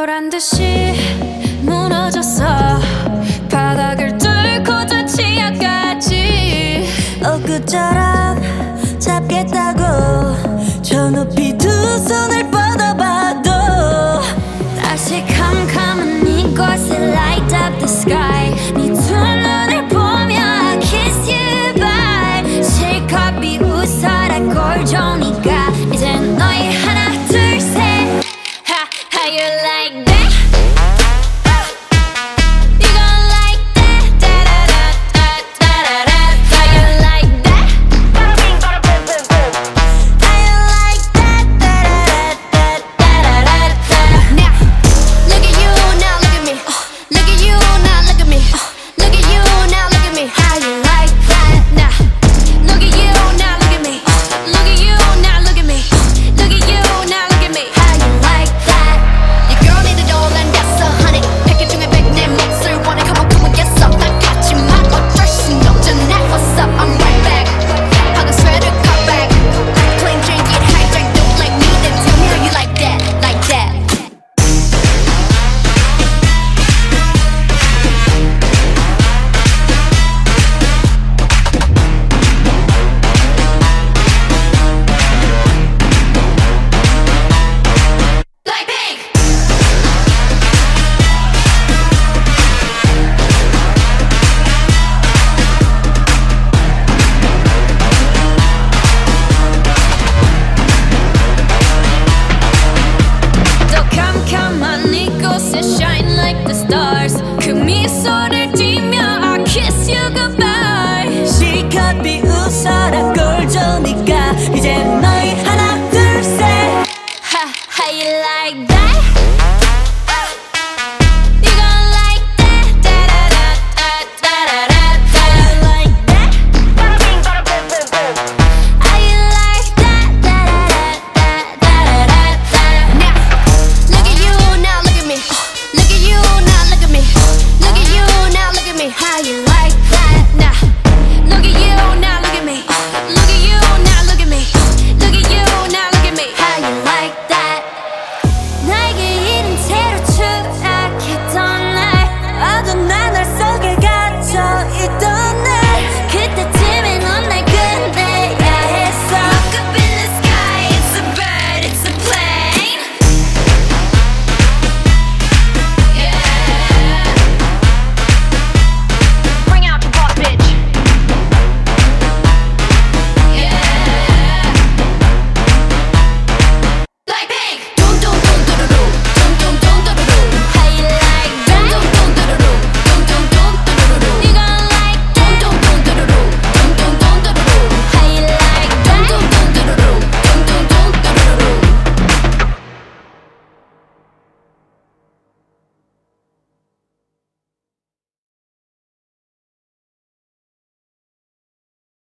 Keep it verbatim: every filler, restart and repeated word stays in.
보란 듯이 무너졌어. 바닥을 뚫고 저 지하까지 엊그처럼 잡겠다고 저 높이 두 손을 뻗어봐도 다시 캄캄한 이곳에 light up the sky. 네 두 눈을 보며 I kiss you bye. 실컷 비웃어라 꼴좋으니까 이젠 너희 하나 둘 셋. Ha, how you like that? You gon' like that? Da-da-da-da-da-da-da. How you like that? How you like that? Da-da-da-da-da-da-da. Now, look at you, now look at me. Look at you, now look at me. Look at you, now look at me. How you like that? Now, look at you, now look at me. Look at you, now look at me. Look at you, now look at me. How you like that? Your girl need a doll and that's a honey. 백개 중에 백 내 몫을 원해. Come on, come on, get some. 난 같지만 어쩔 순 없잖아. What's up? I'm right back. 방금 sweater cut back. Clean drink it hijack. Don't like me, then tell me how you like that, like that. Like pink. 더 캄캄한 이곳에 shine like the stars. 그 미소를 띠며 I kiss you goodbye. 실컷 비웃어라 꼴 좋으니까 이제 너희 하나